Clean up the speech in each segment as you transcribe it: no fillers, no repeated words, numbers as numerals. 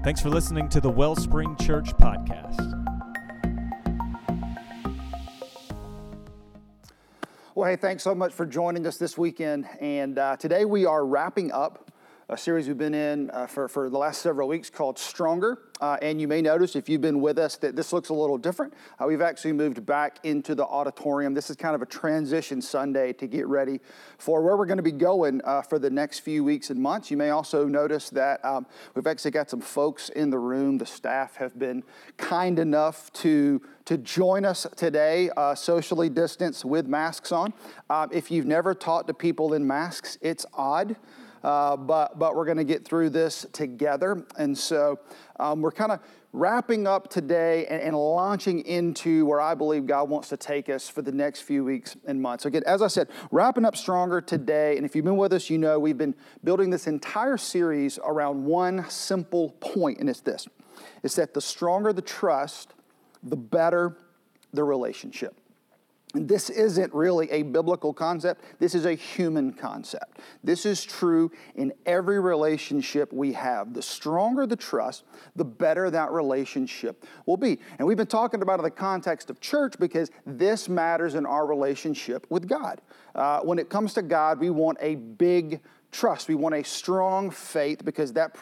Thanks for listening to the Wellspring Church podcast. Well, hey, thanks so much for joining us this weekend. And today we are wrapping up a series we've been in for the last several weeks called Stronger. And you may notice, if you've been with us, that this looks a little different. We've actually moved back into the auditorium. This is kind of a transition Sunday to get ready for where we're going to be going for the next few weeks and months. You may also notice that we've actually got some folks in the room. The staff have been kind enough to join us today, socially distanced with masks on. If you've never talked to people in masks, it's odd. But we're going to get through this together. And so we're kind of wrapping up today and launching into where I believe God wants to take us for the next few weeks and months. Again, as I said, wrapping up Stronger today. And if you've been with us, you know we've been building this entire series around one simple point, and it's this. It's that the stronger the trust, the better the relationship. This isn't really a biblical concept. This is a human concept. This is true in every relationship we have. The stronger the trust, the better that relationship will be. And we've been talking about it in the context of church because this matters in our relationship with God. When it comes to God, we want a big trust. We want a strong faith because that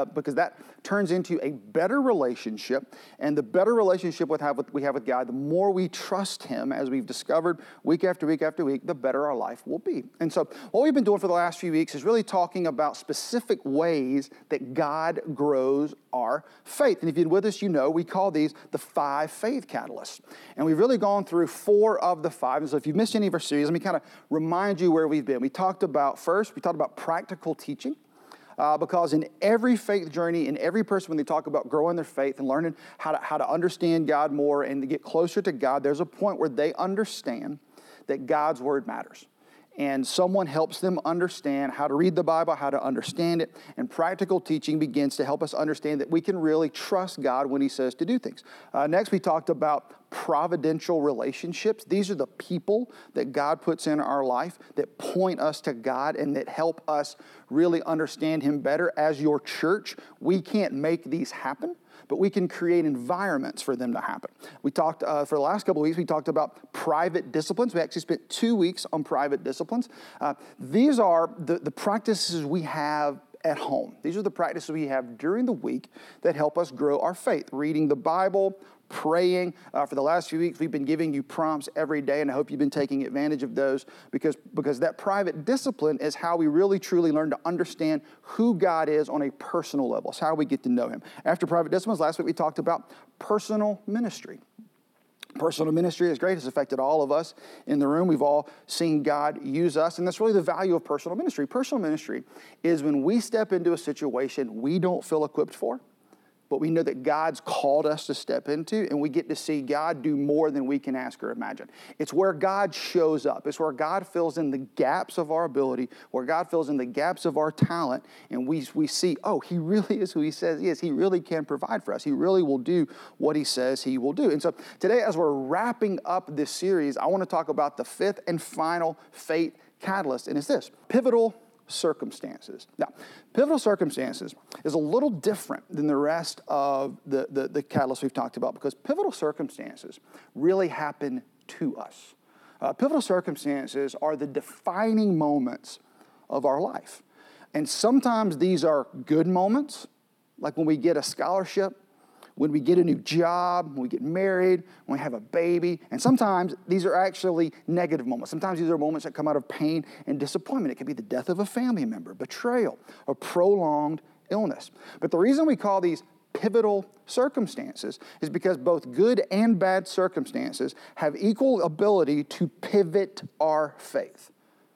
turns into a better relationship, and the better relationship we have with God, the more we trust Him, as we've discovered week after week after week, the better our life will be. And so what we've been doing for the last few weeks is really talking about specific ways that God grows our faith. And if you're with us, you know we call these the 5 faith catalysts. And we've really gone through 4 of the 5. And so if you've missed any of our series, let me kind of remind you where we've been. We talked about practical teaching. Because in every faith journey, in every person, when they talk about growing their faith and learning how to understand God more and to get closer to God, there's a point where they understand that God's Word matters. And someone helps them understand how to read the Bible, how to understand it. And practical teaching begins to help us understand that we can really trust God when He says to do things. Next, we talked about providential relationships. These are the people that God puts in our life that point us to God and that help us really understand Him better. As your church, we can't make these happen, but we can create environments for them to happen. We talked, for the last couple of weeks, we talked about private disciplines. We actually spent 2 weeks on private disciplines. These are the practices we have at home. These are the practices we have during the week that help us grow our faith. Reading the Bible, praying. For the last few weeks, we've been giving you prompts every day, and I hope you've been taking advantage of those because that private discipline is how we really, truly learn to understand who God is on a personal level. It's how we get to know Him. After private disciplines, last week we talked about personal ministry. Personal ministry is great. It's affected all of us in the room. We've all seen God use us, and that's really the value of personal ministry. Personal ministry is when we step into a situation we don't feel equipped for, but we know that God's called us to step into, and we get to see God do more than we can ask or imagine. It's where God shows up. It's where God fills in the gaps of our ability, where God fills in the gaps of our talent, and we see, oh, He really is who He says He is. He really can provide for us. He really will do what He says He will do. And so today, as we're wrapping up this series, I want to talk about the 5th and final faith catalyst, and it's this: pivotal circumstances. Now, pivotal circumstances is a little different than the rest of the catalysts we've talked about because pivotal circumstances really happen to us. Pivotal circumstances are the defining moments of our life. And sometimes these are good moments, like when we get a scholarship, when we get a new job, when we get married, when we have a baby. And sometimes these are actually negative moments. Sometimes these are moments that come out of pain and disappointment. It could be the death of a family member, betrayal, or prolonged illness. But the reason we call these pivotal circumstances is because both good and bad circumstances have equal ability to pivot our faith.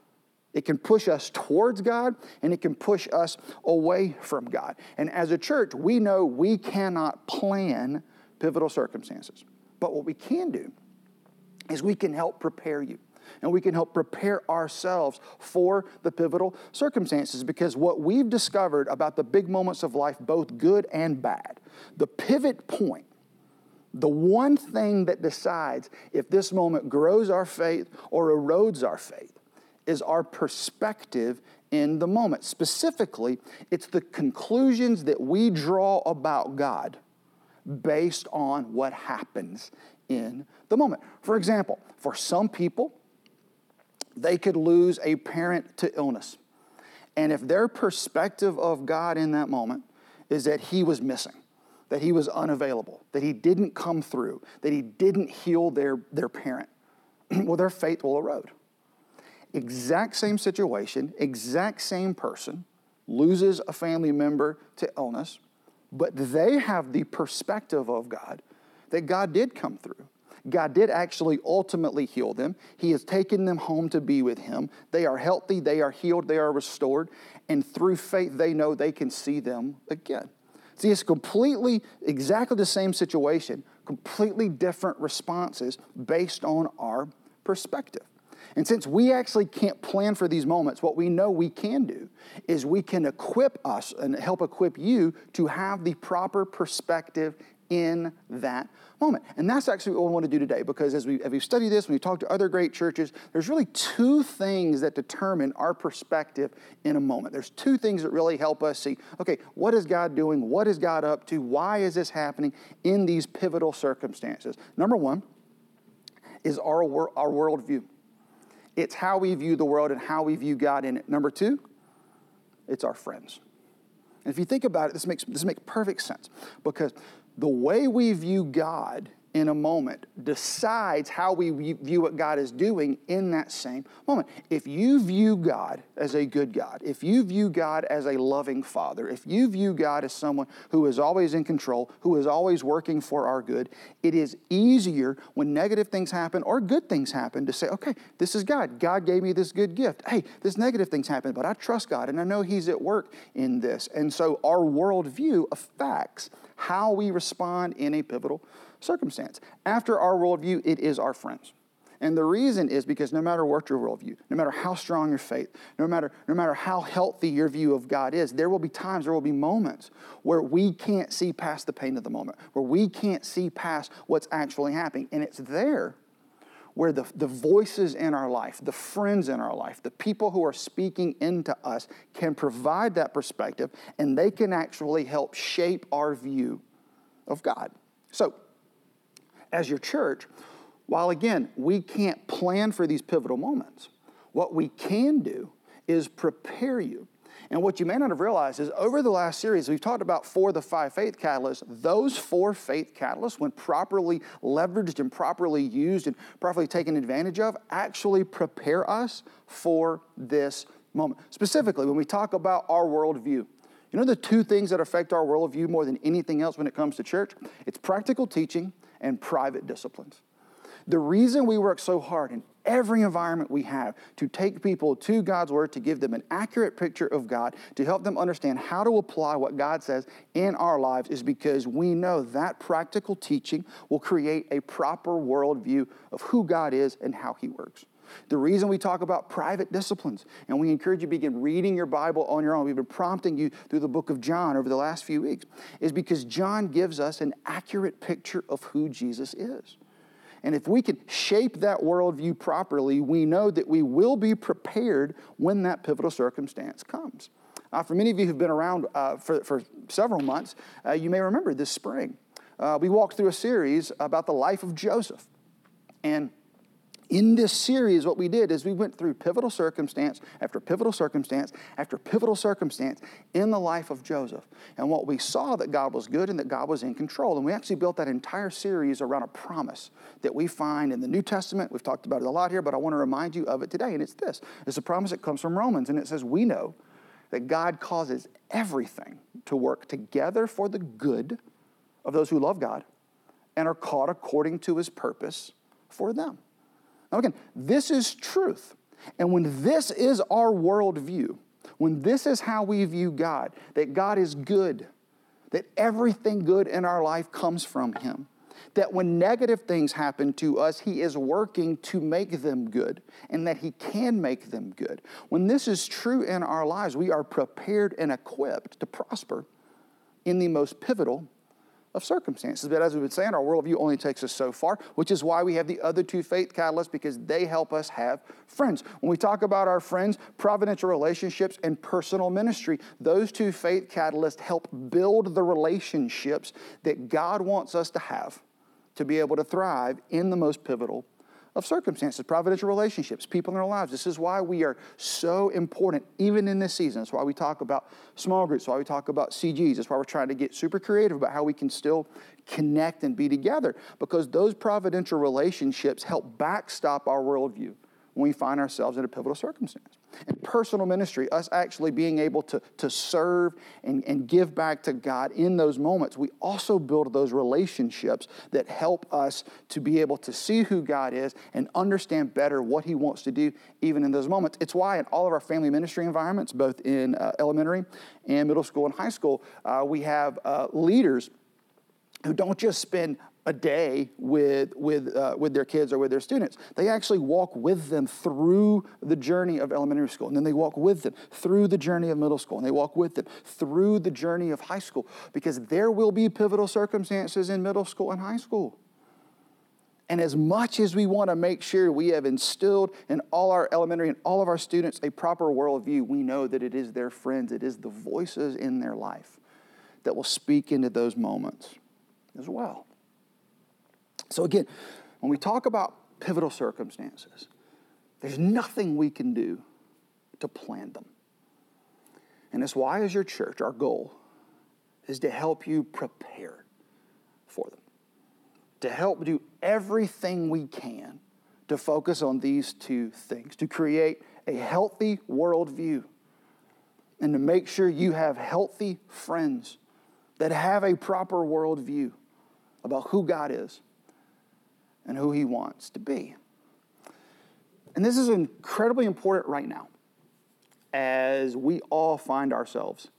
It can push us towards God, and it can push us away from God. And as a church, we know we cannot plan pivotal circumstances. But what we can do is we can help prepare you. And we can help prepare ourselves for the pivotal circumstances, because what we've discovered about the big moments of life, both good and bad, the pivot point, the one thing that decides if this moment grows our faith or erodes our faith, is our perspective in the moment. Specifically, it's the conclusions that we draw about God based on what happens in the moment. For example, for some people, they could lose a parent to illness. And if their perspective of God in that moment is that he was missing, that he was unavailable, that he didn't come through, that he didn't heal their parent, well, their faith will erode. Exact same situation, exact same person loses a family member to illness, but they have the perspective of God that God did come through. God did actually ultimately heal them. He has taken them home to be with him. They are healthy, they are healed, they are restored, and through faith they know they can see them again. See, it's exactly the same situation, completely different responses based on our perspective. And since we actually can't plan for these moments, what we know we can do is we can equip us and help equip you to have the proper perspective in that moment. And that's actually what we want to do today, because as we study this, when we talk to other great churches, there's really two things that determine our perspective in a moment. There's two things that really help us see, okay, what is God doing? What is God up to? Why is this happening in these pivotal circumstances? Number one is our worldview. It's how we view the world and how we view God in it. Number two, it's our friends. And if you think about it, this makes perfect sense, because the way we view God in a moment decides how we view what God is doing in that same moment. If you view God as a good God, if you view God as a loving Father, if you view God as someone who is always in control, who is always working for our good, it is easier when negative things happen or good things happen to say, okay, this is God. God gave me this good gift. Hey, this negative things happen, but I trust God and I know He's at work in this. And so our worldview affects how we respond in a pivotal circumstance. After our worldview, it is our friends. And the reason is because no matter what your worldview, no matter how strong your faith, no matter how healthy your view of God is, there will be moments where we can't see past the pain of the moment, where we can't see past what's actually happening. And it's there where the voices in our life, the friends in our life, the people who are speaking into us can provide that perspective, and they can actually help shape our view of God. So, as your church, while again, we can't plan for these pivotal moments, what we can do is prepare you. And what you may not have realized is over the last series, we've talked about 4 of the 5 faith catalysts. Those 4 faith catalysts, when properly leveraged and properly used and properly taken advantage of, actually prepare us for this moment. Specifically, when we talk about our worldview, you know the 2 things that affect our worldview more than anything else when it comes to church? It's practical teaching and private disciplines. The reason we work so hard in every environment we have to take people to God's Word, to give them an accurate picture of God, to help them understand how to apply what God says in our lives, is because we know that practical teaching will create a proper worldview of who God is and how He works. The reason we talk about private disciplines, and we encourage you to begin reading your Bible on your own, we've been prompting you through the book of John over the last few weeks, is because John gives us an accurate picture of who Jesus is. And if we can shape that worldview properly, we know that we will be prepared when that pivotal circumstance comes. For many of you who've been around for several months, you may remember this spring, we walked through a series about the life of Joseph. And in this series, what we did is we went through pivotal circumstance after pivotal circumstance after pivotal circumstance in the life of Joseph. And what we saw that God was good and that God was in control. And we actually built that entire series around a promise that we find in the New Testament. We've talked about it a lot here, but I want to remind you of it today. And it's this. It's a promise that comes from Romans. And it says, we know that God causes everything to work together for the good of those who love God and are called according to His purpose for them. Now again, this is truth. And when this is our worldview, when this is how we view God, that God is good, that everything good in our life comes from Him, that when negative things happen to us, He is working to make them good, and that He can make them good. When this is true in our lives, we are prepared and equipped to prosper in the most pivotal of circumstances. But as we've been saying, our worldview only takes us so far, which is why we have the other two faith catalysts, because they help us have friends. When we talk about our friends, providential relationships and personal ministry, those two faith catalysts help build the relationships that God wants us to have to be able to thrive in the most pivotal of circumstances, providential relationships, people in our lives. This is why we are so important, even in this season. That's why we talk about small groups, that's why we talk about CGs. That's why we're trying to get super creative about how we can still connect and be together, because those providential relationships help backstop our worldview when we find ourselves in a pivotal circumstance. And personal ministry, us actually being able to serve and give back to God in those moments, we also build those relationships that help us to be able to see who God is and understand better what He wants to do even in those moments. It's why in all of our family ministry environments, both in elementary and middle school and high school, we have leaders who don't just spend a day with their kids or with their students. They actually walk with them through the journey of elementary school, and then they walk with them through the journey of middle school, and they walk with them through the journey of high school, because there will be pivotal circumstances in middle school and high school. And as much as we want to make sure we have instilled in all our elementary and all of our students a proper worldview, we know that it is their friends, it is the voices in their life that will speak into those moments as well. So again, when we talk about pivotal circumstances, there's nothing we can do to plan them. And that's why, as your church, our goal is to help you prepare for them, to help do everything we can to focus on these two things, to create a healthy worldview and to make sure you have healthy friends that have a proper worldview about who God is and who He wants to be. And this is incredibly important right now as we all find ourselves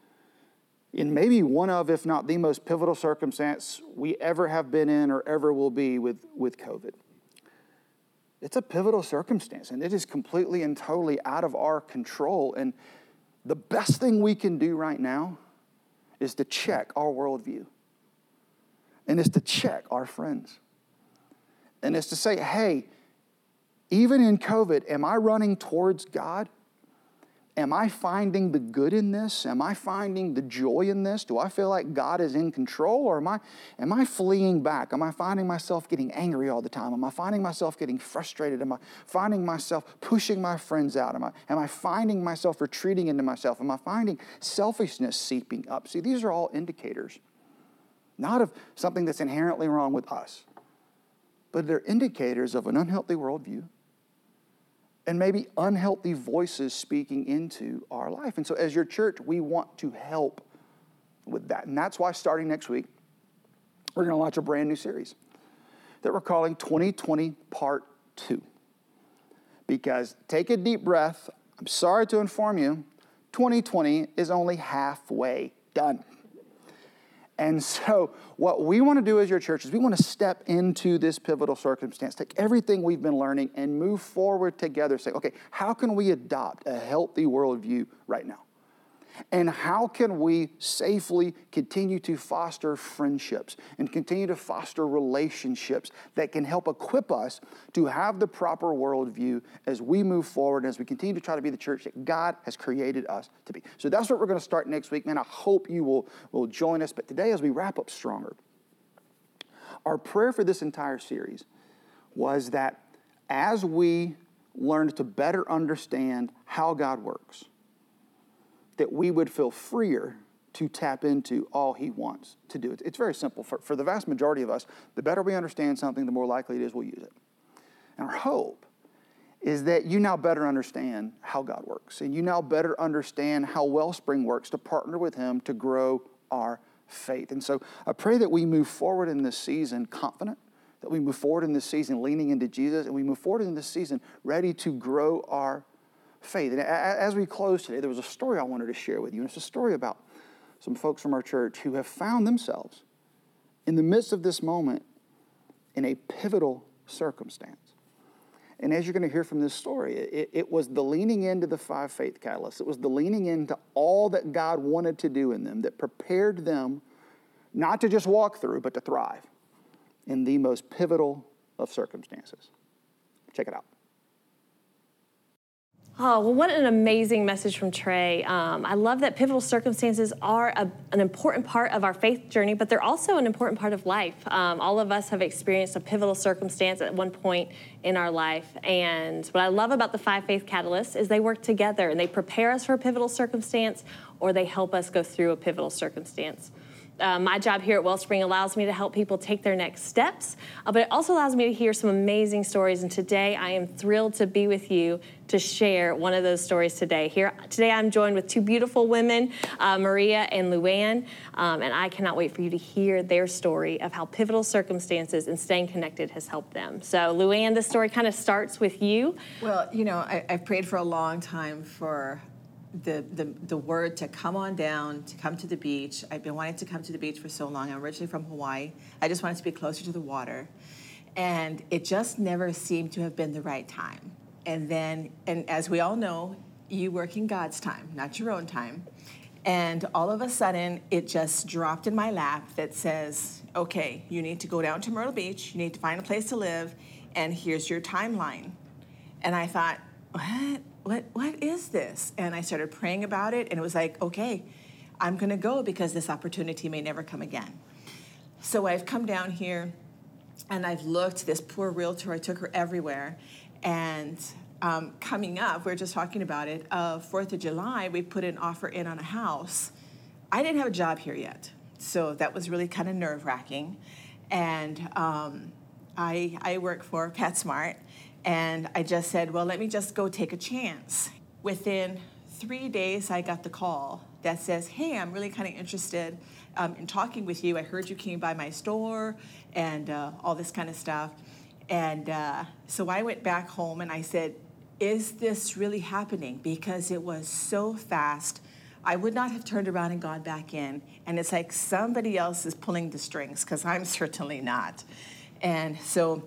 in maybe one of, if not the most pivotal circumstance we ever have been in or ever will be with COVID. It's a pivotal circumstance, and it is completely and totally out of our control. And the best thing we can do right now is to check our worldview. And it's to check our friends. And it's to say, hey, even in COVID, am I running towards God? Am I finding the good in this? Am I finding the joy in this? Do I feel like God is in control, or am I fleeing back? Am I finding myself getting angry all the time? Am I finding myself getting frustrated? Am I finding myself pushing my friends out? Am I finding myself retreating into myself? Am I finding selfishness seeping up? See, these are all indicators, not of something that's inherently wrong with us, but they're indicators of an unhealthy worldview and maybe unhealthy voices speaking into our life. And so as your church, we want to help with that. And that's why starting next week, we're going to launch a brand new series that we're calling 2020 Part 2. Because take a deep breath. I'm sorry to inform you, 2020 is only halfway done. And so what we want to do as your church is we want to step into this pivotal circumstance, take everything we've been learning and move forward together. Say, okay, how can we adopt a healthy worldview right now? And how can we safely continue to foster friendships and continue to foster relationships that can help equip us to have the proper worldview as we move forward, as we continue to try to be the church that God has created us to be. So that's what we're going to start next week, man. I hope you will join us. But today, as we wrap up Stronger, our prayer for this entire series was that as we learn to better understand how God works, that we would feel freer to tap into all He wants to do. It's very simple. For the vast majority of us, the better we understand something, the more likely it is we'll use it. And our hope is that you now better understand how God works, and you now better understand how Wellspring works to partner with Him to grow our faith. And so I pray that we move forward in this season confident, that we move forward in this season leaning into Jesus, and we move forward in this season ready to grow our faith. And as we close today, there was a story I wanted to share with you. And it's a story about some folks from our church who have found themselves in the midst of this moment in a pivotal circumstance. And as you're going to hear from this story, it was the leaning into the 5 faith catalysts. It was the leaning into all that God wanted to do in them that prepared them not to just walk through, but to thrive in the most pivotal of circumstances. Check it out. Oh, well, what an amazing message from Trey. I love that pivotal circumstances are an important part of our faith journey, but they're also an important part of life. All of us have experienced a pivotal circumstance at one point in our life. And what I love about the 5 Faith Catalysts is they work together and they prepare us for a pivotal circumstance, or they help us go through a pivotal circumstance. My job here at Wellspring allows me to help people take their next steps, but it also allows me to hear some amazing stories. And today I am thrilled to be with you to share one of those stories today. Today I'm joined with 2 beautiful women, Maria and Luann, and I cannot wait for you to hear their story of how pivotal circumstances and staying connected has helped them. So Luann, this story kind of starts with you. Well, I've prayed for a long time for the word to come on down, to come to the beach. I've been wanting to come to the beach for so long. I'm originally from Hawaii. I just wanted to be closer to the water. And it just never seemed to have been the right time. And as we all know, you work in God's time, not your own time. And all of a sudden, it just dropped in my lap that says, okay, you need to go down to Myrtle Beach. You need to find a place to live. And here's your timeline. And I thought, what is this? And I started praying about it, and it was like, okay, I'm going to go because this opportunity may never come again. So I've come down here, and I've looked, this poor realtor, I took her everywhere, and coming up, we were just talking about it, 4th of July, we put an offer in on a house. I didn't have a job here yet, so that was really kind of nerve-wracking. And I work for PetSmart, and I just said, well, let me just go take a chance. Within 3 days, I got the call that says, hey, I'm really kind of interested in talking with you. I heard you came by my store and all this kind of stuff. And so I went back home and I said, is this really happening? Because it was so fast. I would not have turned around and gone back in. And it's like somebody else is pulling the strings, because I'm certainly not. And so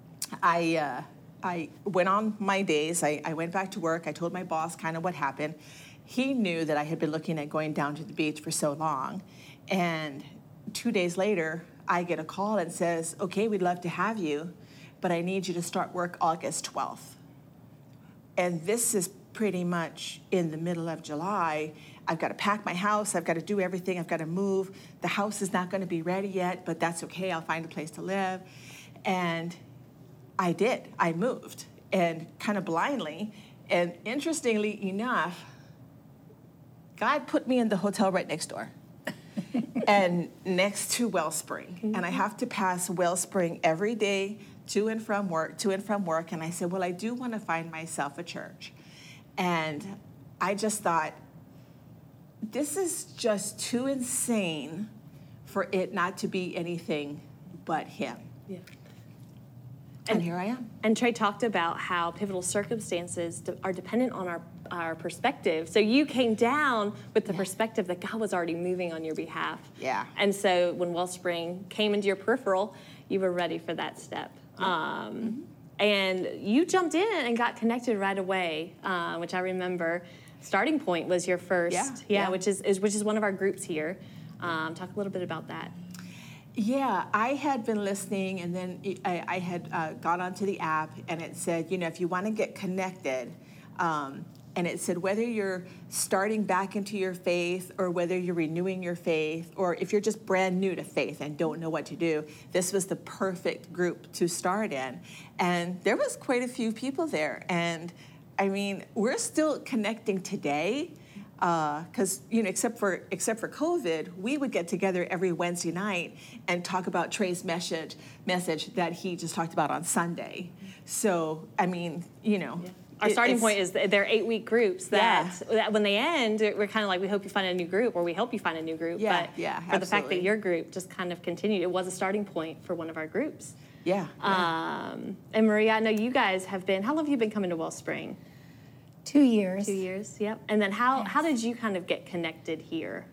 I went on my days. I went back to work. I told my boss kind of what happened. He knew that I had been looking at going down to the beach for so long. And 2 days later, I get a call and says, okay, we'd love to have you, but I need you to start work August 12th. And this is pretty much in the middle of July. I've got to pack my house. I've got to do everything. I've got to move. The house is not going to be ready yet, but that's okay. I'll find a place to live. And I did. I moved, and kind of blindly. And interestingly enough, God put me in the hotel right next door and next to Wellspring. Mm-hmm. And I have to pass Wellspring every day to and from work. And I said, well, I do want to find myself a church. And I just thought, this is just too insane for it not to be anything but him. Yeah. And here I am. And Trey talked about how pivotal circumstances are dependent on our perspective. So you came down with the perspective that God was already moving on your behalf. Yeah. And so when Wellspring came into your peripheral, you were ready for that step. Yeah. And you jumped in and got connected right away, which I remember. Starting Point was your first, which is one of our groups here. Talk a little bit about that. Yeah, I had been listening, and then I had got onto the app, and it said, if you want to get connected, and it said whether you're starting back into your faith or whether you're renewing your faith, or if you're just brand new to faith and don't know what to do, this was the perfect group to start in. And there was quite a few people there, and I mean, we're still connecting today. Because except for COVID, we would get together every Wednesday night and talk about Trey's message that he just talked about on Sunday. So I mean, our starting point is they're 8-week groups that when they end, we're kind of like, we hope you find a new group, or we help you find a new group. Yeah, but for the fact that your group just kind of continued, it was a starting point for one of our groups. Yeah. And Maria, I know you guys have been. How long have you been coming to Wellspring? 2 years. 2 years, yep. And then how did you kind of get connected here?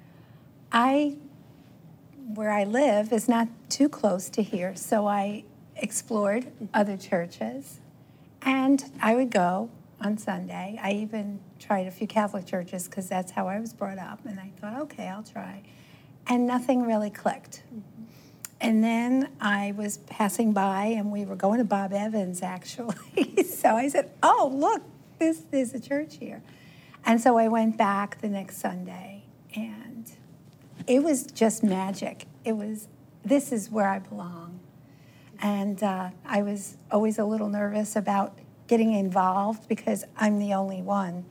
Where I live is not too close to here, so I explored other churches, and I would go on Sunday. I even tried a few Catholic churches because that's how I was brought up, and I thought, okay, I'll try. and nothing really clicked. And then I was passing by, and we were going to Bob Evans, actually. So I said, oh, look, there's a church here. And so I went back the next Sunday, and it was just magic. This is where I belong. And I was always a little nervous about getting involved because I'm the only one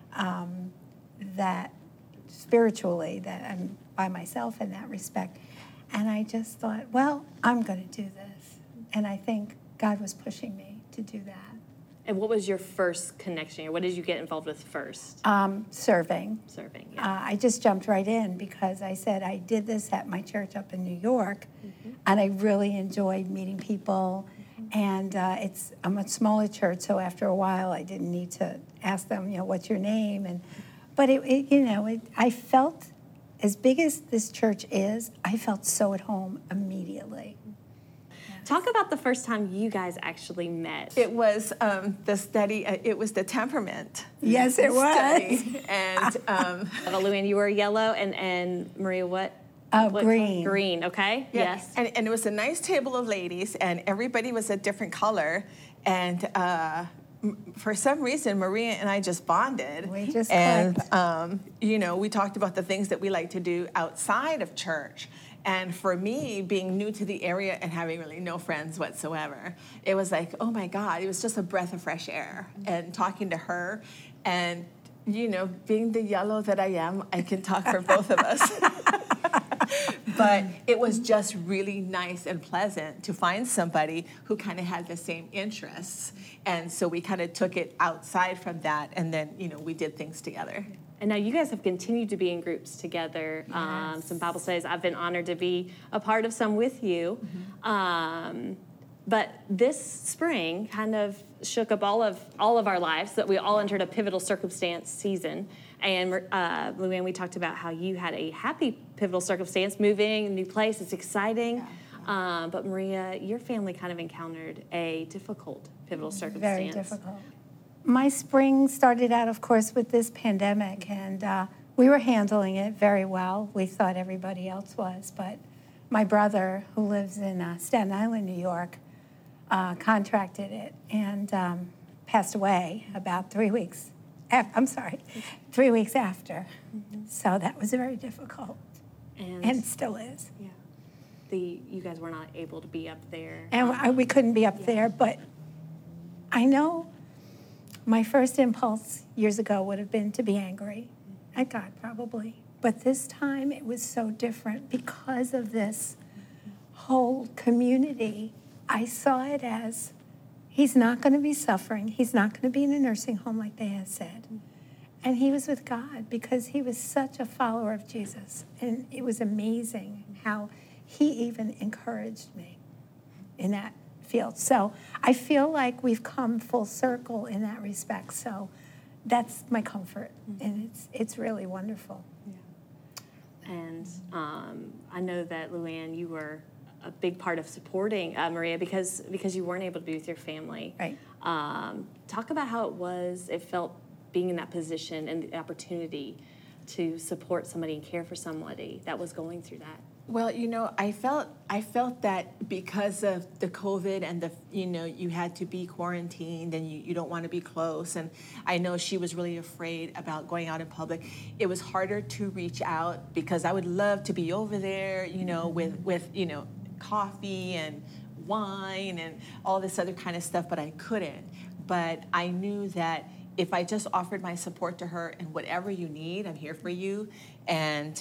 that spiritually, that I'm by myself in that respect. And I just thought, well, I'm going to do this. And I think God was pushing me to do that. And what was your first connection? Or what did you get involved with first? Serving. Serving, yeah. I just jumped right in because I said I did this at my church up in New York, and I really enjoyed meeting people. And I'm a smaller church, so after a while, I didn't need to ask them, what's your name? But I felt, as big as this church is, I felt so at home immediately. Talk about the first time you guys actually met. It was the study, it was the temperament. Yes, it was. Study. And Luann, you were yellow, and Maria, what? What Green. Green, okay, yeah. yes. And it was a nice table of ladies, and everybody was a different color. And for some reason, Maria and I just bonded. We just clicked. clicked. We talked about the things that we like to do outside of church. And for me, being new to the area and having really no friends whatsoever, it was like, oh my God, it was just a breath of fresh air. And talking to her, and being the yellow that I am, I can talk for both of us. But it was just really nice and pleasant to find somebody who kind of had the same interests. And so we kind of took it outside from that, and then, we did things together. And now you guys have continued to be in groups together, Yes. some Bible studies. I've been honored to be a part of some with you. But this spring kind of shook up all of our lives, that we all entered a pivotal circumstance season. And Luann, we talked about how you had a happy pivotal circumstance, moving, a new place, it's exciting. Yeah. But Maria, your family kind of encountered a difficult pivotal circumstance. Very difficult. My spring started out, of course, with this pandemic, and we were handling it very well. We thought everybody else was, but my brother, who lives in Staten Island, New York, contracted it and passed away about 3 weeks. 3 weeks after. So that was very difficult, and it still is. Yeah. You guys were not able to be up there. And we couldn't be up there, but I know my first impulse years ago would have been to be angry at God, probably. But this time it was so different because of this whole community. I saw it as he's not going to be suffering. He's not going to be in a nursing home like they had said. And he was with God because he was such a follower of Jesus. And it was amazing how he even encouraged me in that field. So I feel like we've come full circle in that respect. So that's my comfort, and it's really wonderful. Yeah. And I know that, Luann, you were a big part of supporting Maria because you weren't able to be with your family. Right. Talk about how it felt being in that position and the opportunity to support somebody and care for somebody that was going through that. Well, I felt that because of the COVID and you had to be quarantined and you don't want to be close. And I know she was really afraid about going out in public. It was harder to reach out because I would love to be over there, with coffee and wine and all this other kind of stuff, but I couldn't. But I knew that if I just offered my support to her and whatever you need, I'm here for you. And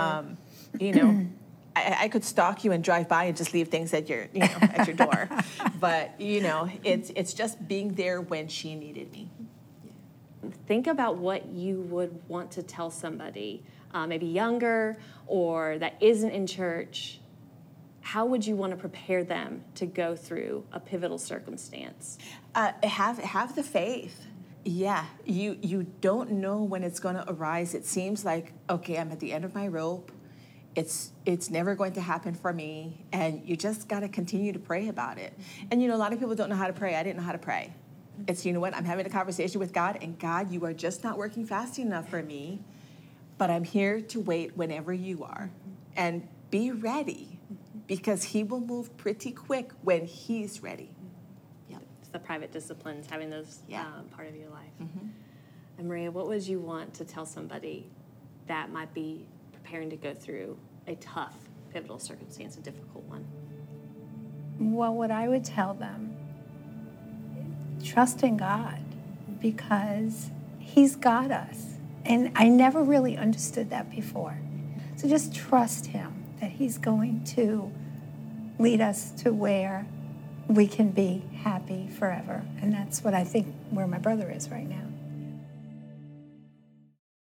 I could stalk you and drive by and just leave things at your door. But, it's just being there when she needed me. Think about what you would want to tell somebody, maybe younger or that isn't in church. How would you want to prepare them to go through a pivotal circumstance? Have the faith. Yeah, you don't know when it's going to arise. It seems like, okay, I'm at the end of my rope. It's never going to happen for me, and you just got to continue to pray about it. And a lot of people don't know how to pray. I didn't know how to pray. It's, I'm having a conversation with God, and God, you are just not working fast enough for me, but I'm here to wait whenever you are. and be ready, because he will move pretty quick when he's ready. Yep. It's the private disciplines, having those part of your life. Mm-hmm. And Maria, what would you want to tell somebody that might be preparing to go through a tough, pivotal circumstance, a difficult one? Well, what I would tell them, trust in God, because he's got us. And I never really understood that before. So just trust him that he's going to lead us to where we can be happy forever. And that's what I think where my brother is right now.